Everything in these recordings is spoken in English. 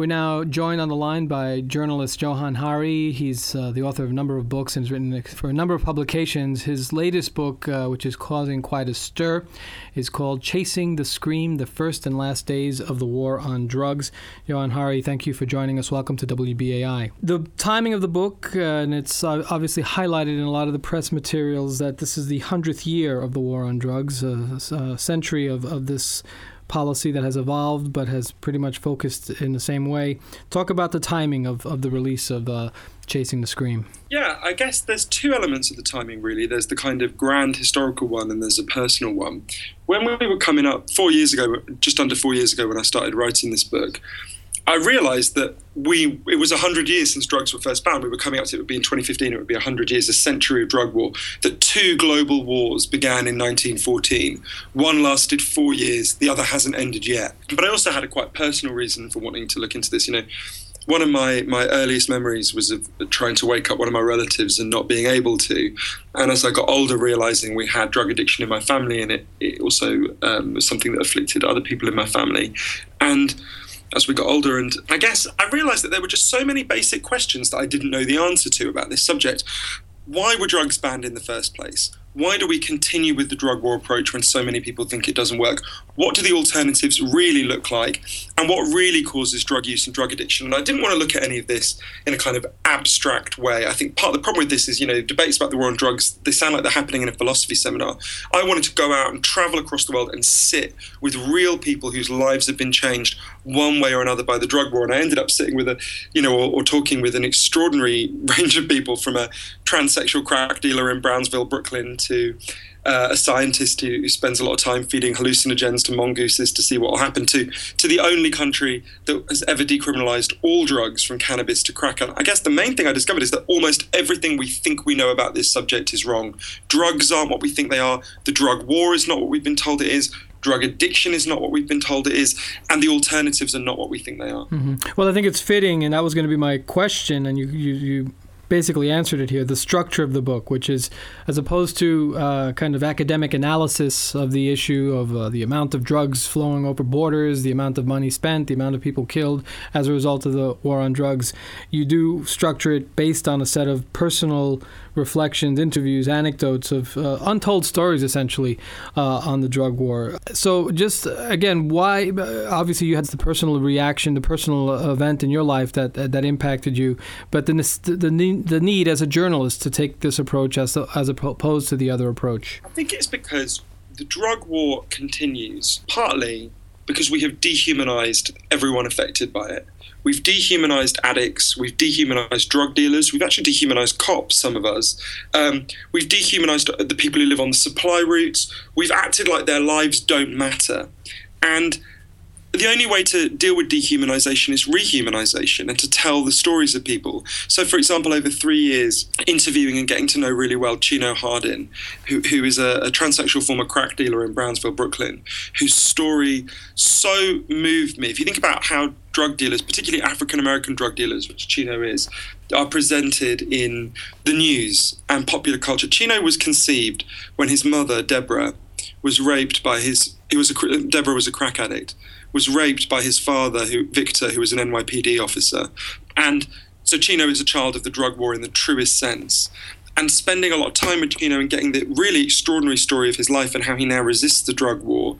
We're now joined on the line by journalist Johann Hari. He's the author of a number of books and has written for a number of publications. His latest book, which is causing quite a stir, is called Chasing the Scream, The First and Last Days of the War on Drugs. Johann Hari, thank you for joining us. Welcome to WBAI. The timing of the book, and it's obviously highlighted in a lot of the press materials, that this is the 100th year of the war on drugs, a century of this policy that has evolved but has pretty much focused in the same way. Talk about the timing of the release of Chasing the Scream. Yeah, I guess there's two elements of the timing, really. There's the kind of grand historical one and there's a personal one. When we were coming up 4 years ago, just under 4 years ago when I started writing this book, I realised that it was 100 years since drugs were first banned. We were coming up to it would be in 2015, it would be 100 years, a century of drug war. That two global wars began in 1914. One lasted 4 years, the other hasn't ended yet. But I also had a quite personal reason for wanting to look into this. You know, one of my earliest memories was of trying to wake up one of my relatives and not being able to. And as I got older, realising we had drug addiction in my family, and it also was something that afflicted other people in my family. And as we got older, and I guess I realised that there were just so many basic questions that I didn't know the answer to about this subject. Why were drugs banned in the first place? Why do we continue with the drug war approach when so many people think it doesn't work? What do the alternatives really look like? And what really causes drug use and drug addiction? And I didn't want to look at any of this in a kind of abstract way. I think part of the problem with this is, you know, debates about the war on drugs, they sound like they're happening in a philosophy seminar. I wanted to go out and travel across the world and sit with real people whose lives have been changed one way or another by the drug war. And I ended up sitting with or talking with an extraordinary range of people, from a transsexual crack dealer in Brownsville, Brooklyn, to a scientist who spends a lot of time feeding hallucinogens to mongooses to see what will happen, to the only country that has ever decriminalised all drugs from cannabis to crack. And I guess the main thing I discovered is that almost everything we think we know about this subject is wrong. Drugs aren't what we think they are. The drug war is not what we've been told it is. Drug addiction is not what we've been told it is, and the alternatives are not what we think they are. Mm-hmm. Well, I think it's fitting, and that was going to be my question, and you basically answered it here, the structure of the book, which is, as opposed to kind of academic analysis of the issue of the amount of drugs flowing over borders, the amount of money spent, the amount of people killed as a result of the war on drugs, you do structure it based on a set of personal reflections, interviews, anecdotes of untold stories, essentially, on the drug war. So just, again, why, obviously you had the personal reaction, the personal event in your life that impacted you, but the need as a journalist to take this approach as opposed to the other approach? I think it's because the drug war continues, partly because we have dehumanized everyone affected by it. We've dehumanized addicts, we've dehumanized drug dealers, we've actually dehumanized cops, some of us. We've dehumanized the people who live on the supply routes. We've acted like their lives don't matter. And the only way to deal with dehumanization is rehumanization, and to tell the stories of people. So, for example, over 3 years, interviewing and getting to know really well Chino Hardin, who is a transsexual former crack dealer in Brownsville, Brooklyn, whose story so moved me. If you think about how drug dealers, particularly African-American drug dealers, which Chino is, are presented in the news and popular culture. Chino was conceived when his mother, Deborah, was raped by Deborah was a crack addict, was raped by his father, Victor, who was an NYPD officer. And so Chino is a child of the drug war in the truest sense. And spending a lot of time with Chino and getting the really extraordinary story of his life and how he now resists the drug war,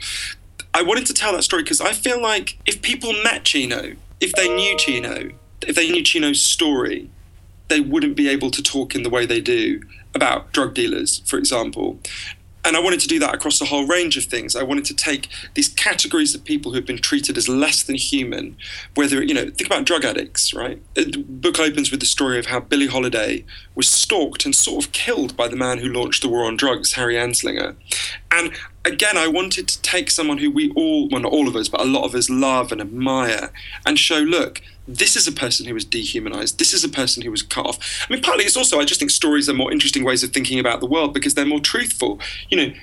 I wanted to tell that story because I feel like if people met Chino, if they knew Chino's story, they wouldn't be able to talk in the way they do about drug dealers, for example. And I wanted to do that across a whole range of things. I wanted to take these categories of people who have been treated as less than human, whether, think about drug addicts, right? The book opens with the story of how Billie Holiday was stalked and sort of killed by the man who launched the war on drugs, Harry Anslinger. And again, I wanted to take someone who we all, well, not all of us, but a lot of us love and admire, and show, look, this is a person who was dehumanized. This is a person who was cut off. I mean, partly it's also, I just think stories are more interesting ways of thinking about the world because they're more truthful. An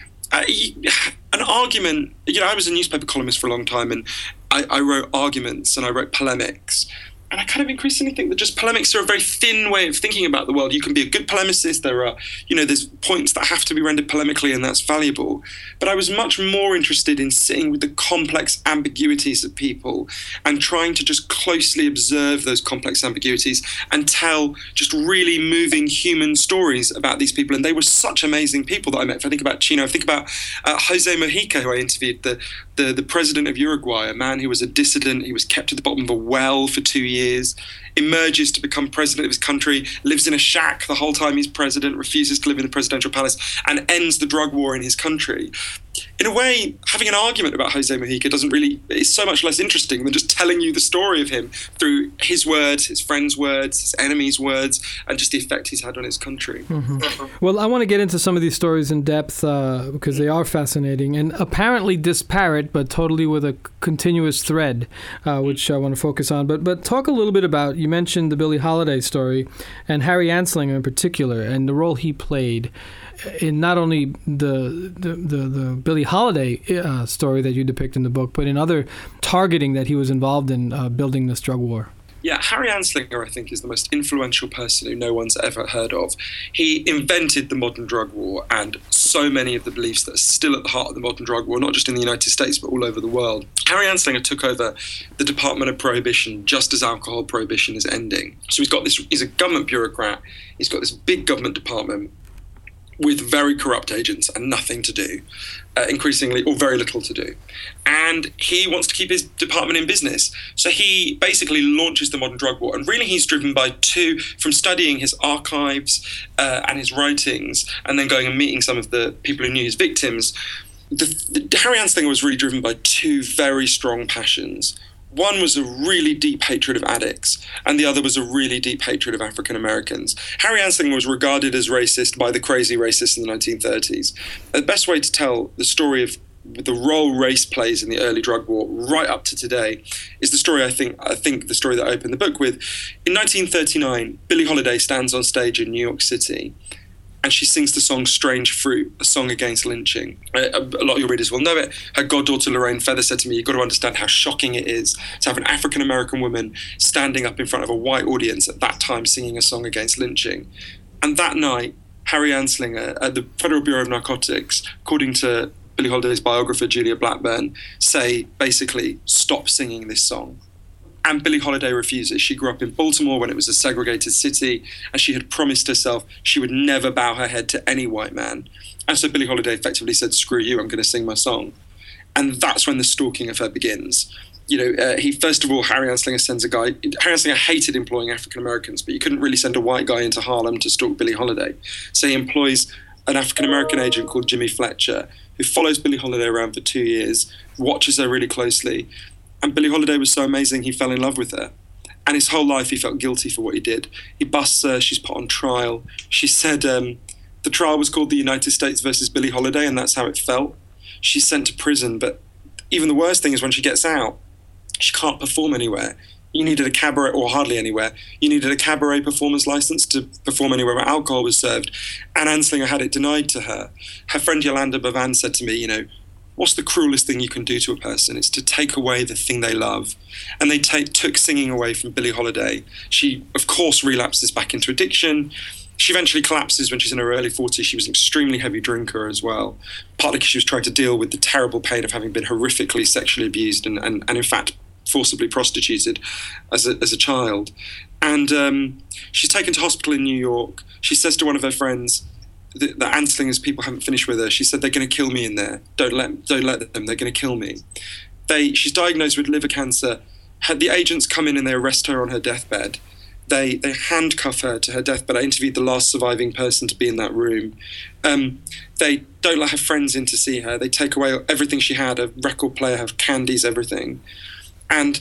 argument, I was a newspaper columnist for a long time, and I wrote arguments and I wrote polemics. And I kind of increasingly think that just polemics are a very thin way of thinking about the world. You can be a good polemicist. There are, there's points that have to be rendered polemically, and that's valuable. But I was much more interested in sitting with the complex ambiguities of people and trying to just closely observe those complex ambiguities and tell just really moving human stories about these people. And they were such amazing people that I met. If I think about Chino, I think about Jose Mujica, who I interviewed, the president of Uruguay, a man who was a dissident. He was kept at the bottom of a well for 2 years, emerges to become president of his country, lives in a shack the whole time he's president, refuses to live in the presidential palace, and ends the drug war in his country. In a way, having an argument about Jose Mujica is so much less interesting than just telling you the story of him through his words, his friends' words, his enemies' words, and just the effect he's had on his country. Mm-hmm. Well, I want to get into some of these stories in depth because they are fascinating and apparently disparate, but totally with a continuous thread, which I want to focus on. But talk a little bit about, you mentioned the Billie Holiday story and Harry Anslinger in particular and the role he played in not only the Billie Holiday story that you depict in the book, but in other targeting that he was involved in building this drug war. Yeah, Harry Anslinger, I think, is the most influential person who no one's ever heard of. He invented the modern drug war and so many of the beliefs that are still at the heart of the modern drug war, not just in the United States, but all over the world. Harry Anslinger took over the Department of Prohibition just as alcohol prohibition is ending. So he's a government bureaucrat, he's got this big government department with very corrupt agents and nothing to do, increasingly, or very little to do. And he wants to keep his department in business. So he basically launches the modern drug war. And really he's driven by from studying his archives and his writings, and then going and meeting some of the people who knew his victims. Harry Anslinger was really driven by two very strong passions. One was a really deep hatred of addicts, and the other was a really deep hatred of African Americans. Harry Anslinger was regarded as racist by the crazy racists in the 1930s. The best way to tell the story of the role race plays in the early drug war right up to today is the story I think the story that I opened the book with. In 1939, Billie Holiday stands on stage in New York City, and she sings the song Strange Fruit, a song against lynching. A lot of your readers will know it. Her goddaughter Lorraine Feather said to me, you've got to understand how shocking it is to have an African-American woman standing up in front of a white audience at that time singing a song against lynching. And that night, Harry Anslinger at the Federal Bureau of Narcotics, according to Billie Holiday's biographer Julia Blackburn, say basically, stop singing this song. And Billie Holiday refuses. She grew up in Baltimore when it was a segregated city, and she had promised herself she would never bow her head to any white man. And so Billie Holiday effectively said, screw you, I'm going to sing my song. And that's when the stalking of her begins. Harry Anslinger sends a guy. Harry Anslinger hated employing African Americans, but you couldn't really send a white guy into Harlem to stalk Billie Holiday. So he employs an African American agent called Jimmy Fletcher, who follows Billie Holiday around for 2 years, watches her really closely. And Billie Holiday was so amazing, he fell in love with her. And his whole life, he felt guilty for what he did. He busts her, she's put on trial. She said the trial was called the United States versus Billie Holiday, and that's how it felt. She's sent to prison, but even the worst thing is when she gets out, she can't perform anywhere. You needed a cabaret, or hardly anywhere. You needed a cabaret performer's license to perform anywhere where alcohol was served. And Anslinger had it denied to her. Her friend Yolanda Bavan said to me, what's the cruelest thing you can do to a person? It's to take away the thing they love. And they took singing away from Billie Holiday. She, of course, relapses back into addiction. She eventually collapses when she's in her early 40s. She was an extremely heavy drinker as well, partly because she was trying to deal with the terrible pain of having been horrifically sexually abused and in fact, forcibly prostituted as a child. And she's taken to hospital in New York. She says to one of her friends, the Anslinger's people haven't finished with her. She said, they're going to kill me in there. Don't let them. They're going to kill me. She's diagnosed with liver cancer. The agents come in and they arrest her on her deathbed. They handcuff her to her deathbed. I interviewed the last surviving person to be in that room. They don't let her friends in to see her. They take away everything she had, a record player, her candies, everything. And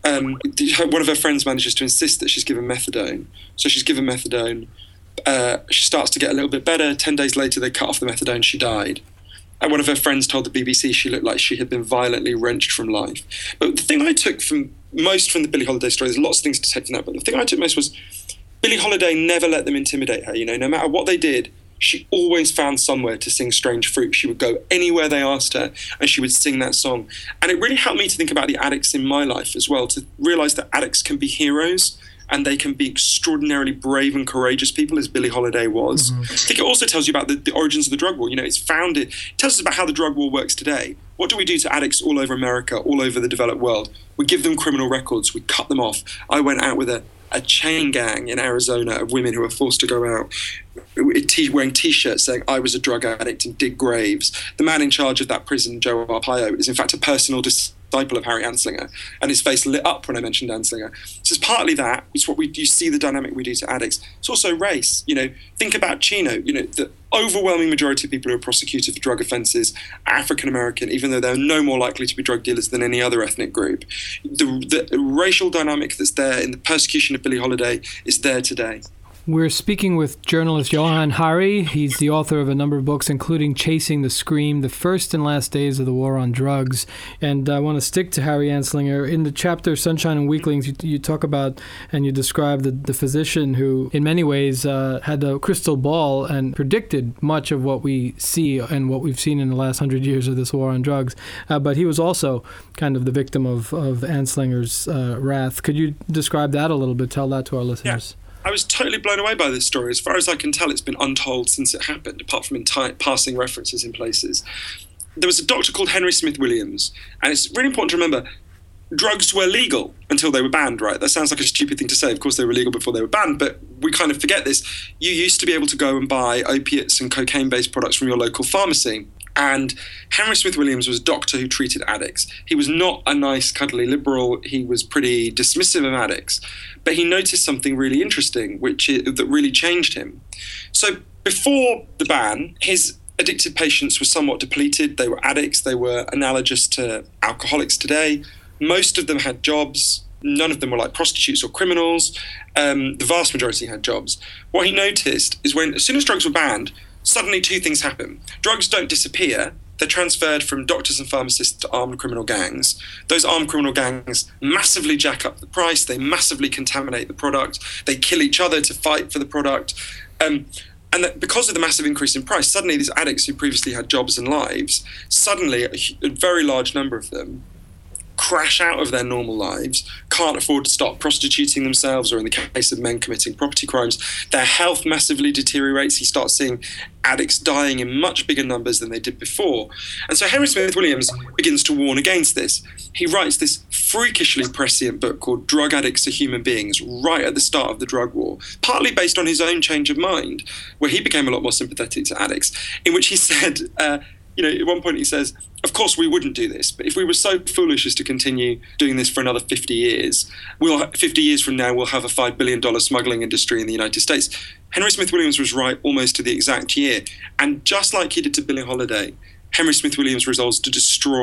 one of her friends manages to insist that she's given methadone. So she's given methadone. She starts to get a little bit better. 10 days later, they cut off the methadone. She died. And one of her friends told the BBC she looked like she had been violently wrenched from life. But the thing I took most from the Billie Holiday story, there's lots of things to take from that, but the thing I took most was Billie Holiday never let them intimidate her. No matter what they did, she always found somewhere to sing Strange Fruit. She would go anywhere they asked her, and she would sing that song. And it really helped me to think about the addicts in my life as well, to realise that addicts can be heroes, and they can be extraordinarily brave and courageous people, as Billie Holiday was. I think it also tells you about the origins of the drug war. You know, it tells us about how the drug war works today. What do we do to addicts all over America, all over the developed world? We give them criminal records. We cut them off. I went out with a chain gang in Arizona of women who were forced to go out wearing T-shirts saying, "I was a drug addict," and dig graves. The man in charge of that prison, Joe Arpaio, is in fact a personal disciple of Harry Anslinger, and his face lit up when I mentioned Anslinger. So it's partly that. It's what you see the dynamic we do to addicts. It's also race. You know, think about Chino. You know, the overwhelming majority of people who are prosecuted for drug offences are African American, even though they're no more likely to be drug dealers than any other ethnic group. The racial dynamic that's there in the persecution of Billie Holiday is there today. We're speaking with journalist Johann Hari. He's the author of a number of books, including Chasing the Scream, The First and Last Days of the War on Drugs. And I want to stick to Harry Anslinger. In the chapter Sunshine and Weaklings, you talk about and you describe the physician who, in many ways, had a crystal ball and predicted much of what we see and what we've seen in the last 100 years of this war on drugs. But he was also kind of the victim of Anslinger's wrath. Could you describe that a little bit? Tell that to our listeners. Yeah. I was totally blown away by this story. As far as I can tell, it's been untold since it happened, apart from in passing references in places. There was a doctor called Henry Smith Williams, and it's really important to remember, drugs were legal until they were banned, right? That sounds like a stupid thing to say. Of course, they were legal before they were banned, but we kind of forget this. You used to be able to go and buy opiates and cocaine-based products from your local pharmacy. And Henry Smith Williams was a doctor who treated addicts. He was not a nice, cuddly liberal. He was pretty dismissive of addicts. But he noticed something really interesting, that really changed him. So before the ban, his addicted patients were somewhat depleted. They were addicts. They were analogous to alcoholics today. Most of them had jobs. None of them were like prostitutes or criminals. The vast majority had jobs. What he noticed is as soon as drugs were banned, suddenly two things happen. Drugs don't disappear. They're transferred from doctors and pharmacists to armed criminal gangs. Those armed criminal gangs massively jack up the price. They massively contaminate the product. They kill each other to fight for the product. And that because of the massive increase in price, suddenly these addicts who previously had jobs and lives, suddenly a very large number of them crash out of their normal lives, can't afford to stop prostituting themselves, or in the case of men committing property crimes, their health massively deteriorates. You start seeing addicts dying in much bigger numbers than they did before. And so Henry Smith Williams begins to warn against this. He writes this freakishly prescient book called Drug Addicts Are Human Beings, right at the start of the drug war, partly based on his own change of mind, where he became a lot more sympathetic to addicts, in which he said, at one point he says, of course we wouldn't do this, but if we were so foolish as to continue doing this for another 50 years, 50 years from now we'll have a $5 billion smuggling industry in the United States. Henry Smith Williams was right almost to the exact year. And just like he did to Billie Holiday, Harry Anslinger resolves to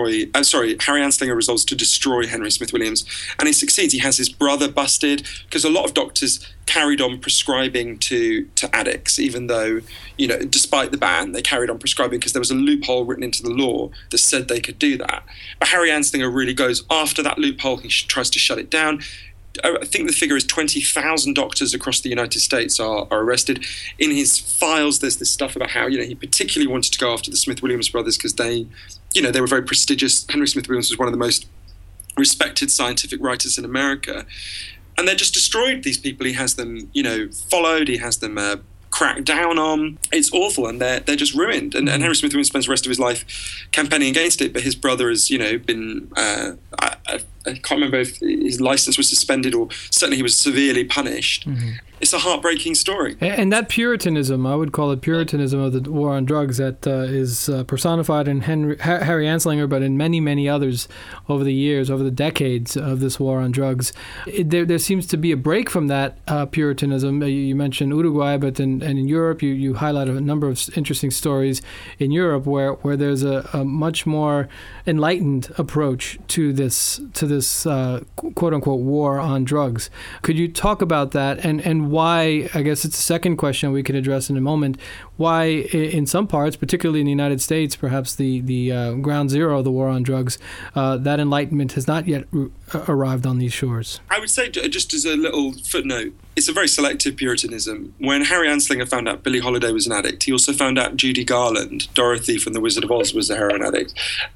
destroy Henry Smith Williams. And he succeeds. He has his brother busted, because a lot of doctors carried on prescribing to addicts, even though, despite the ban, they carried on prescribing because there was a loophole written into the law that said they could do that. But Harry Anslinger really goes after that loophole. He tries to shut it down. I think the figure is 20,000 doctors across the United States are arrested. In his files, there's this stuff about how, he particularly wanted to go after the Smith Williams brothers because they were very prestigious. Henry Smith Williams was one of the most respected scientific writers in America. And they're just destroyed, these people. He has them, followed. He has them cracked down on. It's awful, and they're just ruined. And Henry Smith Williams spends the rest of his life campaigning against it, but his brother has, been... I can't remember if his license was suspended, or certainly he was severely punished. Mm-hmm. It's a heartbreaking story. And that Puritanism, I would call it Puritanism of the war on drugs, that is personified in Harry Anslinger, but in many, many others over the years, over the decades of this war on drugs. There seems to be a break from that Puritanism. You mentioned Uruguay, but in Europe, you highlight a number of interesting stories in Europe where there's a much more enlightened approach to this quote-unquote war on drugs. Could you talk about that, and why, I guess it's a second question we can address in a moment, why in some parts, particularly in the United States, perhaps the ground zero of the war on drugs, that enlightenment has not yet arrived on these shores. I would say, just as a little footnote, it's a very selective Puritanism. When Harry Anslinger found out Billie Holiday was an addict, he also found out Judy Garland, Dorothy from The Wizard of Oz, was a heroin addict.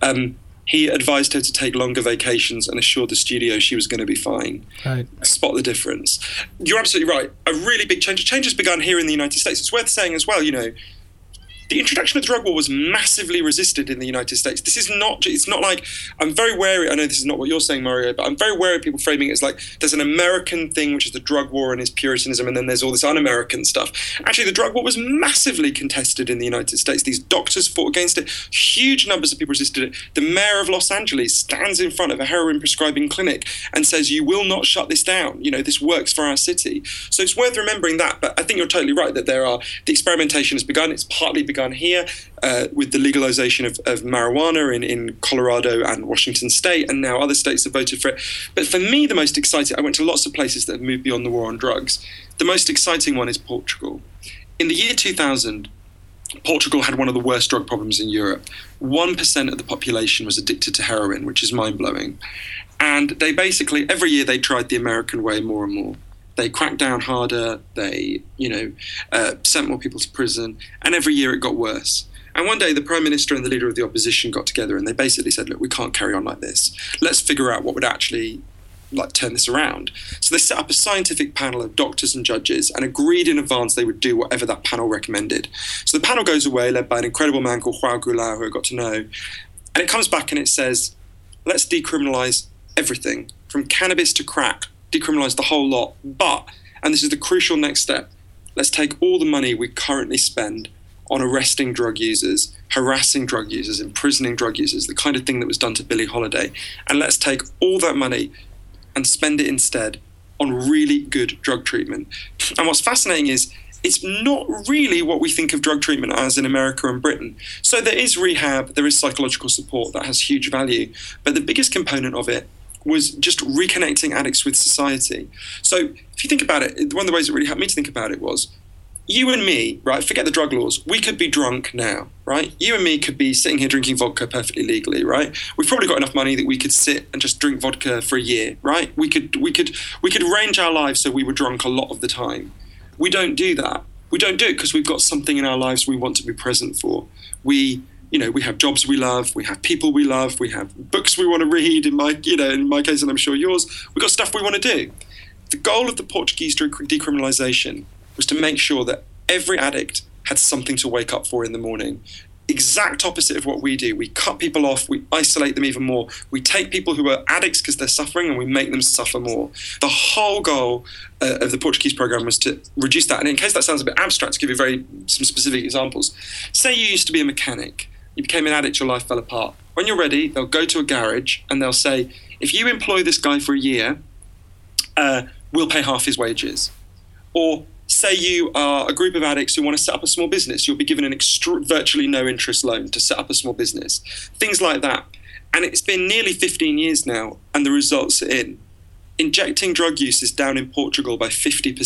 He advised her to take longer vacations and assured the studio she was going to be fine. Right. Spot the difference. You're absolutely right. A really big change. Change has begun here in the United States. It's worth saying as well, the introduction of the drug war was massively resisted in the United States. This is not, it's not like, I'm very wary, I know this is not what you're saying, Mario, but I'm very wary of people framing it as like, there's an American thing, which is the drug war and is Puritanism, and then there's all this un-American stuff. Actually, the drug war was massively contested in the United States. These doctors fought against it. Huge numbers of people resisted it. The mayor of Los Angeles stands in front of a heroin prescribing clinic and says, you will not shut this down. This works for our city. So it's worth remembering that, but I think you're totally right that the experimentation has begun. It's partly begun here with the legalization of marijuana in Colorado and Washington State, and now other states have voted for it. But for me, the most exciting, I went to lots of places that have moved beyond the war on drugs. The most exciting one is Portugal. In the year 2000, Portugal had one of the worst drug problems in Europe. 1% of the population was addicted to heroin, which is mind-blowing. And they basically, every year they tried the American way more and more. They cracked down harder, they, sent more people to prison, and every year it got worse. And one day the Prime Minister and the leader of the opposition got together and they basically said, look, we can't carry on like this. Let's figure out what would actually turn this around. So they set up a scientific panel of doctors and judges and agreed in advance they would do whatever that panel recommended. So the panel goes away, led by an incredible man called João Goulart, who I got to know, and it comes back and it says, let's decriminalise everything, from cannabis to crack, decriminalise the whole lot, but, and this is the crucial next step, let's take all the money we currently spend on arresting drug users, harassing drug users, imprisoning drug users, the kind of thing that was done to Billie Holiday, and let's take all that money and spend it instead on really good drug treatment. And what's fascinating is it's not really what we think of drug treatment as in America and Britain. So there is rehab, there is psychological support that has huge value, but the biggest component of it was just reconnecting addicts with society. So if you think about it, one of the ways it really helped me to think about it was, you and me, right, forget the drug laws, we could be drunk now, right? You and me could be sitting here drinking vodka perfectly legally, right? We've probably got enough money that we could sit and just drink vodka for a year, right? We could arrange our lives so we were drunk a lot of the time. We don't do that. We don't do it because we've got something in our lives we want to be present for. We have jobs we love, we have people we love, we have books we want to read, in my case, and I'm sure yours, we've got stuff we want to do. The goal of the Portuguese decriminalisation was to make sure that every addict had something to wake up for in the morning. Exact opposite of what we do. We cut people off, we isolate them even more. We take people who are addicts because they're suffering and we make them suffer more. The whole goal of the Portuguese program was to reduce that. And in case that sounds a bit abstract, to give you some specific examples. Say you used to be a mechanic. You became an addict, your life fell apart. When you're ready, they'll go to a garage and they'll say, if you employ this guy for a year, we'll pay half his wages. Or say you are a group of addicts who want to set up a small business, you'll be given an virtually no interest loan to set up a small business. Things like that. And it's been nearly 15 years now, and the results are in. Injecting drug use is down in Portugal by 50%,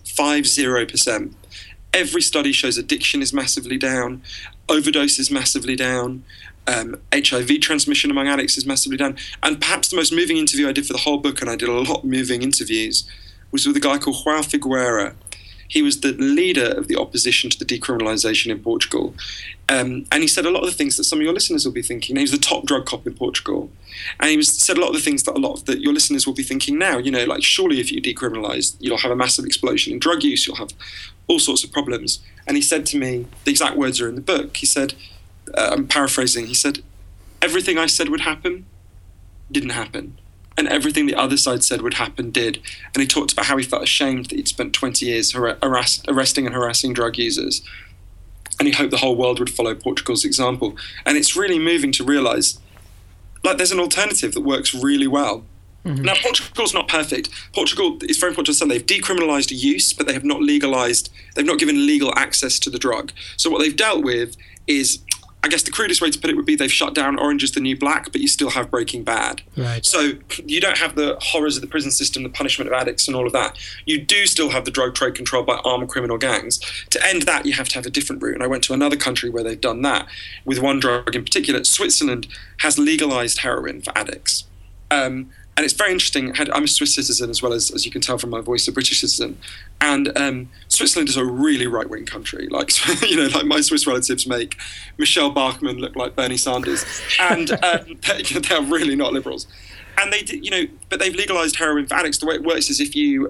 50%. Every study shows addiction is massively down, overdose is massively down, HIV transmission among addicts is massively down. And perhaps the most moving interview I did for the whole book, and I did a lot of moving interviews, was with a guy called João Figueira. He was the leader of the opposition to the decriminalisation in Portugal. And he said a lot of the things that some of your listeners will be thinking. He was the top drug cop in Portugal. And he said a lot of the things that your listeners will be thinking now. Like, surely if you decriminalise, you'll have a massive explosion in drug use, you'll have all sorts of problems. And he said to me, the exact words are in the book, he said, I'm paraphrasing, he said, everything I said would happen didn't happen. And everything the other side said would happen did. And he talked about how he felt ashamed that he'd spent 20 years arresting and harassing drug users. And he hoped the whole world would follow Portugal's example. And it's really moving to realise, there's an alternative that works really well. Mm-hmm. Now, Portugal's not perfect. Portugal, it's very important to understand, they've decriminalised use, but they have not legalised, they've not given legal access to the drug. So what they've dealt with is, I guess the crudest way to put it would be they've shut down Orange is the New Black, but you still have Breaking Bad. Right. So you don't have the horrors of the prison system, the punishment of addicts and all of that. You do still have the drug trade controlled by armed criminal gangs. To end that, you have to have a different route. And I went to another country where they've done that with one drug in particular. Switzerland has legalized heroin for addicts. And it's very interesting. I'm a Swiss citizen as well as you can tell from my voice, a British citizen. And Switzerland is a really right-wing country. Like, like my Swiss relatives make Michelle Bachmann look like Bernie Sanders. And they're really not liberals. And they did, but they've legalized heroin for addicts. The way it works is if you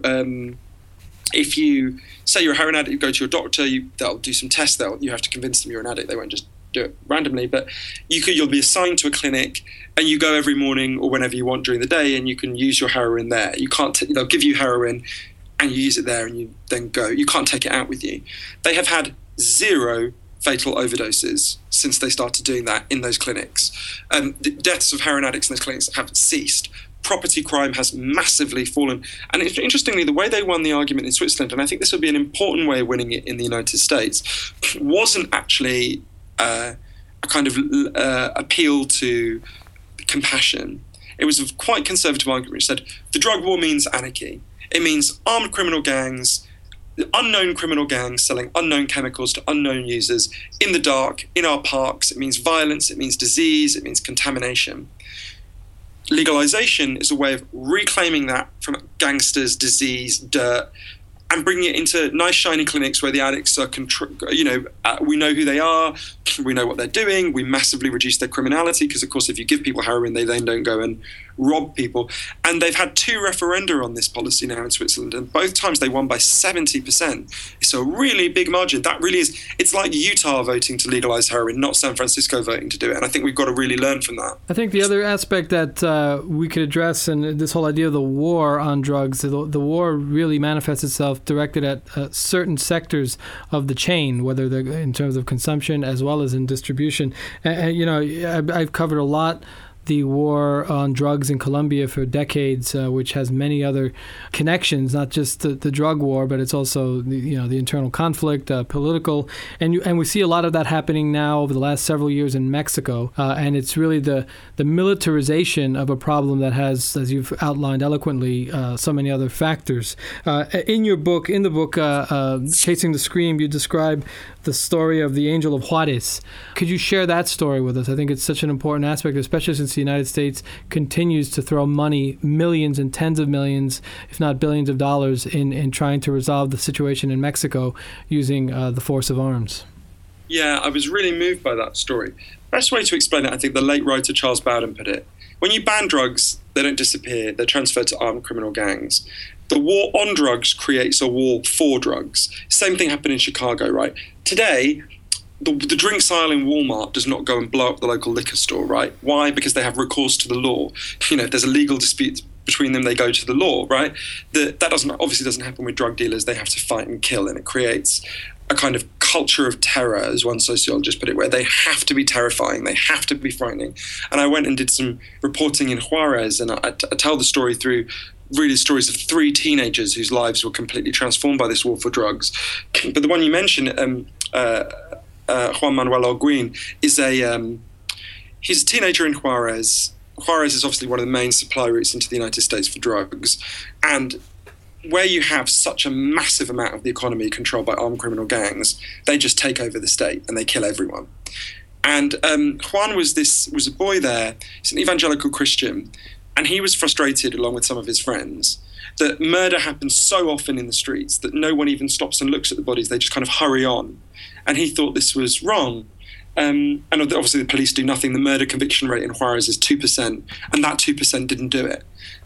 say you're a heroin addict, you go to your doctor, they'll do some tests. You have to convince them you're an addict. They won't just do it randomly, but you'll be assigned to a clinic and you go every morning or whenever you want during the day, and you can use your heroin there. You can't they'll give you heroin and you use it there and you then go. You can't take it out with you. They have had 0 fatal overdoses since they started doing that in those clinics. The deaths of heroin addicts in those clinics have ceased. Property crime has massively fallen. And interestingly, the way they won the argument in Switzerland, and I think this would be an important way of winning it in the United States, wasn't actually a kind of appeal to compassion. It was a quite conservative argument which said the drug war means anarchy. It means armed criminal gangs, unknown criminal gangs selling unknown chemicals to unknown users in the dark, in our parks. It means violence, it means disease, it means contamination. Legalization is a way of reclaiming that from gangsters, disease, dirt, and bringing it into nice, shiny clinics where the addicts are, we know who they are, we know what they're doing, we massively reduce their criminality because, of course, if you give people heroin, they then don't go and rob people. And they've had 2 referenda on this policy now in Switzerland, and both times they won by 70%. It's a really big margin. That really is, it's like Utah voting to legalize heroin, not San Francisco voting to do it. And I think we've got to really learn from that. I think the other aspect that we could address, and this whole idea of the war on drugs, the war really manifests itself directed at certain sectors of the chain, whether they're in terms of consumption as well as in distribution. And I've covered a lot the war on drugs in Colombia for decades, which has many other connections, not just the drug war, but it's also the internal conflict, political, and we see a lot of that happening now over the last several years in Mexico, and it's really the militarization of a problem that has, as you've outlined eloquently, so many other factors. In the book, Chasing the Scream, you describe the story of the Angel of Juarez. Could you share that story with us? I think it's such an important aspect, especially since the United States continues to throw money, millions and tens of millions, if not billions of dollars, in trying to resolve the situation in Mexico using the force of arms. Yeah, I was really moved by that story. Best way to explain it, I think the late writer Charles Bowden put it. When you ban drugs, they don't disappear. They're transferred to armed criminal gangs. The war on drugs creates a war for drugs. Same thing happened in Chicago, right? Today, the drinks aisle in Walmart does not go and blow up the local liquor store, right? Why? Because they have recourse to the law. If there's a legal dispute between them, they go to the law, right? That obviously doesn't happen with drug dealers. They have to fight and kill, and it creates a kind of culture of terror, as one sociologist put it, where they have to be terrifying, they have to be frightening. And I went and did some reporting in Juarez, and I tell the story through really stories of 3 teenagers whose lives were completely transformed by this war for drugs. But the one you mentioned, Juan Manuel Alguin, he's a teenager in Juarez. Juarez is obviously one of the main supply routes into the United States for drugs. And where you have such a massive amount of the economy controlled by armed criminal gangs, they just take over the state and they kill everyone. And Juan was a boy there. He's an evangelical Christian. And he was frustrated, along with some of his friends, that murder happens so often in the streets that no one even stops and looks at the bodies. They just kind of hurry on. And he thought this was wrong. And obviously the police do nothing. The murder conviction rate in Juarez is 2%, and that 2% didn't do it.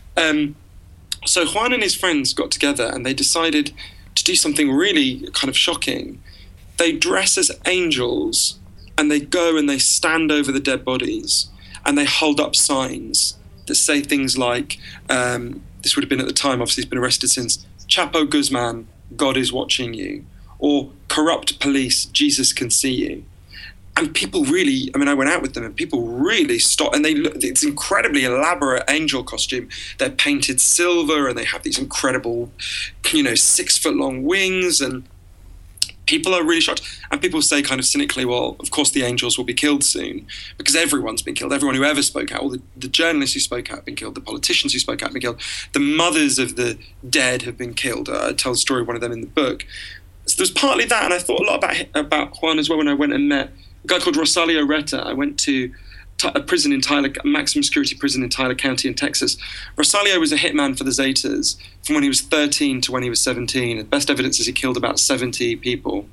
So Juan and his friends got together and they decided to do something really kind of shocking. They dress as angels and they go and they stand over the dead bodies and they hold up signs that say things like, this would have been at the time, obviously he's been arrested since, Chapo Guzman, God is watching you, or corrupt police, Jesus can see you. And people really, I went out with them and people really stopped, and it's incredibly elaborate angel costume. They're painted silver and they have these incredible, 6-foot long wings, and people are really shocked. And people say kind of cynically, well, of course the angels will be killed soon, because everyone's been killed. Everyone who ever spoke out, all the journalists who spoke out have been killed, the politicians who spoke out have been killed, the mothers of the dead have been killed. I tell the story of one of them in the book. So there's partly that, and I thought a lot about Juan as well when I went and met a guy called Rosalio Reta. I went to a prison in Tyler, a maximum security prison in Tyler County in Texas. Rosalio was a hitman for the Zetas from when he was 13 to when he was 17. The best evidence is he killed about 70 people.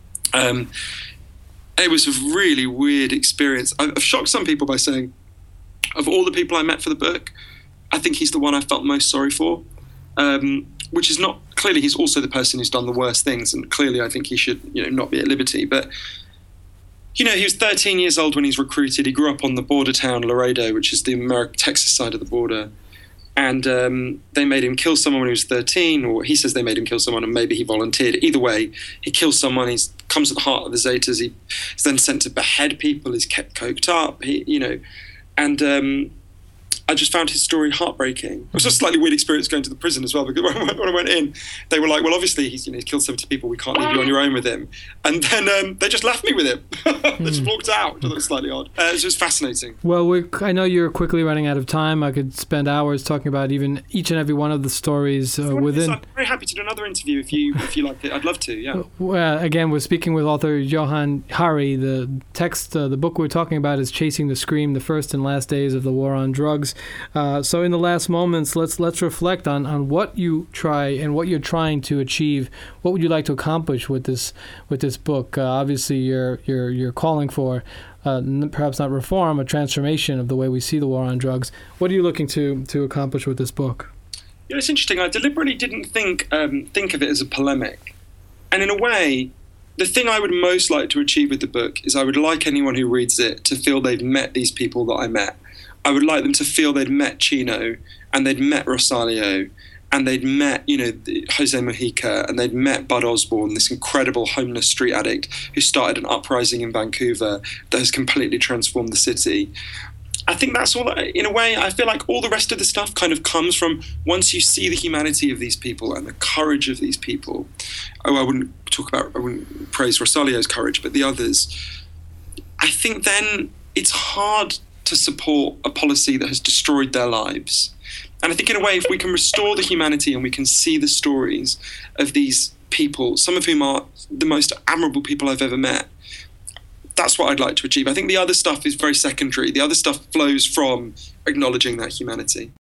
It was a really weird experience. I've shocked some people by saying, of all the people I met for the book, I think he's the one I felt most sorry for, which is not, clearly he's also the person who's done the worst things, and clearly I think he should, not be at liberty. But he was 13 years old when he's recruited. He grew up on the border town Laredo, which is the Texas side of the border. And they made him kill someone when he was 13, or he says they made him kill someone and maybe he volunteered. Either way, he kills someone. He comes at the heart of the Zetas. He's then sent to behead people. He's kept coked up, and I just found his story heartbreaking. It was a slightly weird experience going to the prison as well, because when I went in, they were like, well, obviously he's killed 70 people, we can't leave you on your own with him. And then they just left me with him. They just walked out, which I thought was slightly odd. It was just fascinating. Well, I know you're quickly running out of time. I could spend hours talking about even each and every one of the stories within. I'm very happy to do another interview if you like it. I'd love to, yeah. Again, we're speaking with author Johann Hari. The book we're talking about is Chasing the Scream, the First and Last Days of the War on Drugs. So in the last moments, let's reflect on what you try and what you're trying to achieve. What would you like to accomplish with this book? Obviously, you're calling for perhaps not reform, a transformation of the way we see the war on drugs. What are you looking to accomplish with this book? It's interesting. I deliberately didn't think of it as a polemic, and in a way, the thing I would most like to achieve with the book is I would like anyone who reads it to feel they've met these people that I met. I would like them to feel they'd met Chino, and they'd met Rosalio, and they'd met, Jose Mujica, and they'd met Bud Osborne, this incredible homeless street addict who started an uprising in Vancouver that has completely transformed the city. I think that's all, in a way, I feel like all the rest of the stuff kind of comes from once you see the humanity of these people and the courage of these people. I wouldn't praise Rosalio's courage, but the others. I think then it's hard to support a policy that has destroyed their lives. And I think in a way, if we can restore the humanity and we can see the stories of these people, some of whom are the most admirable people I've ever met, that's what I'd like to achieve. I think the other stuff is very secondary. The other stuff flows from acknowledging that humanity.